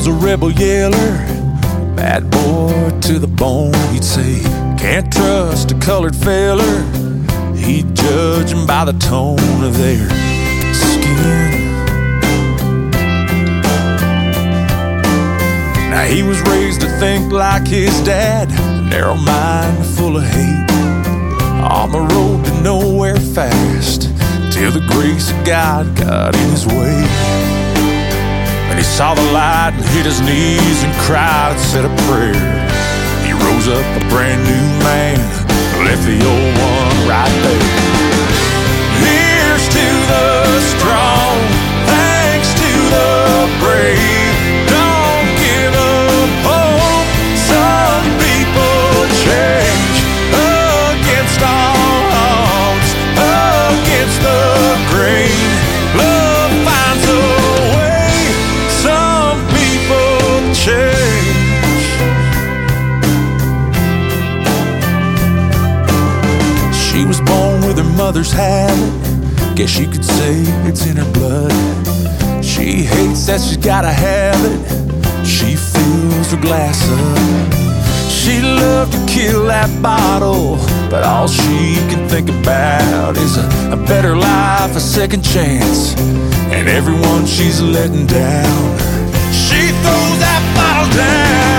was a rebel yeller, bad boy to the bone. He'd say, can't trust a colored feller. He'd judge them by the tone of their skin. Now he was raised to think like his dad, a narrow mind full of hate, on the road to nowhere fast, till the grace of God got in his way. And he saw the light and hit his knees and cried and said a prayer. He rose up a brand new man, left the old one right there. Here's to the strong, thanks to the brave. Don't give up hope, some people change. Against all odds, against the grain, love finds a way. Some people change. She was born with her mother's habit, guess you could say it's in her blood. She hates that she's gotta have it, she fills her glass up. She loved to kill that bottle, but all she can think about is a better life, a second chance, and everyone she's letting down. She throws that bottle down.